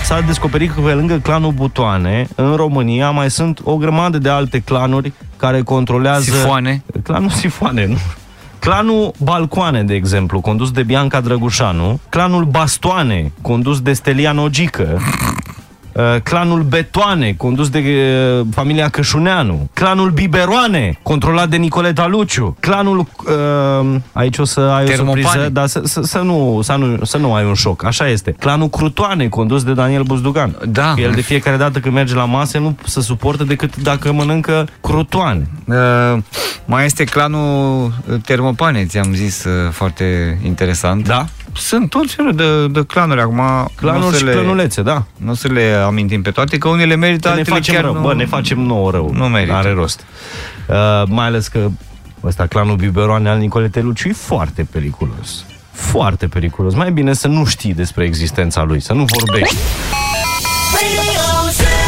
s-a descoperit că pe lângă clanul Butoane, în România mai sunt o grămadă de alte clanuri care controlează... Sifoane? Clanul Sifoane, nu? Clanul Balcoane, de exemplu, condus de Bianca Drăgușanu, clanul Bastoane, condus de Stelian Ogică, clanul Betoane, condus de familia Cășuneanu, clanul Biberoane, controlat de Nicoleta Luciu, clanul aici o să ai o surpriză, dar să nu ai un șoc, așa este. Clanul Crutoane, condus de Daniel Buzdugan. Da. El de fiecare dată când merge la masă nu se suportă decât dacă mănâncă crutoane. Mai este clanul Termopane, ți-am zis, foarte interesant. Da? Sunt tot felul de clanuri acum. Clanuri și clanulețe, da. Nu să le amintim pe toate, că unele merită, altele chiar rău. Bă, ne facem nouă rău. Nu merită. Are rost. Mai ales că ăsta, clanul Biberoane al Nicoletei Luciu, e foarte periculos. Foarte periculos. Mai bine să nu știi despre existența lui, să nu vorbești.